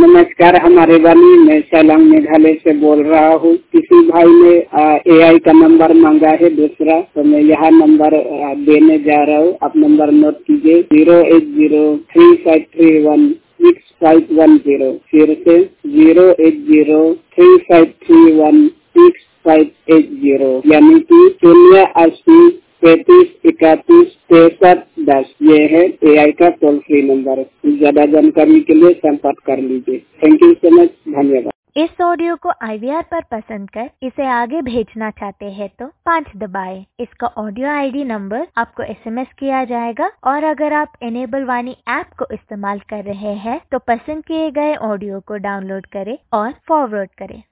नमस्कार हमारे वाली, मैं सैलांग मेघालय से बोल रहा हूँ। किसी भाई ने एआई का नंबर मांगा है दूसरा, तो मैं यह नंबर देने जा रहा हूँ। आप नंबर नोट कीजिए 08035316510। फिर से 08035316510, यानी कि 08035316310। ये है एआई का टोल फ्री नंबर। ज्यादा जानकारी के लिए संपर्क कर लीजिए। थैंक यू सो मच, धन्यवाद। इस ऑडियो को IVR पर पसंद कर इसे आगे भेजना चाहते हैं तो 5 दबाएं। इसका ऑडियो ID नंबर आपको SMS किया जाएगा और अगर आप इनेबल वाणी ऐप को इस्तेमाल कर रहे हैं तो पसंद किए गए ऑडियो को डाउनलोड करें और फॉरवर्ड करें।